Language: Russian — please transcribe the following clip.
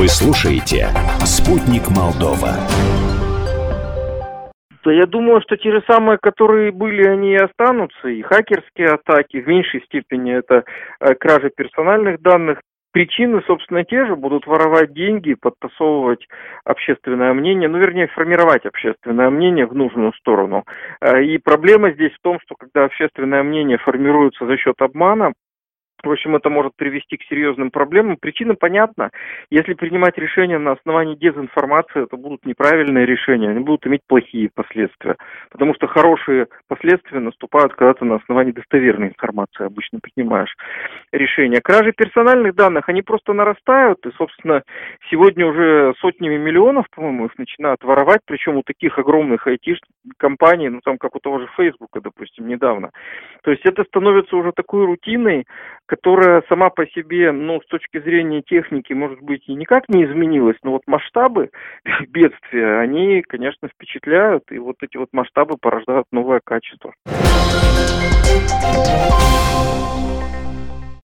Вы слушаете «Спутник Молдова». Да, я думаю, что те же самые, которые были, они и останутся. И хакерские атаки, в меньшей степени это кража персональных данных. Причины, собственно, те же: будут воровать деньги, подтасовывать общественное мнение, вернее, формировать общественное мнение в нужную сторону. И проблема здесь в том, что когда общественное мнение формируется за счет обмана, в общем, это может привести к серьезным проблемам. Причина понятна. Если принимать решения на основании дезинформации, это будут неправильные решения, они будут иметь плохие последствия. Потому что хорошие последствия наступают, когда ты на основании достоверной информации обычно принимаешь решения. Кражи персональных данных, они просто нарастают. И, собственно, сегодня уже сотнями миллионов, по-моему, их начинают воровать. Причем у таких огромных IT-компаний, как у того же Фейсбука, допустим, недавно. То есть это становится уже такой рутиной, которая сама по себе, с точки зрения техники, может быть, и никак не изменилась, но масштабы бедствия, они, конечно, впечатляют, и эти масштабы порождают новое качество.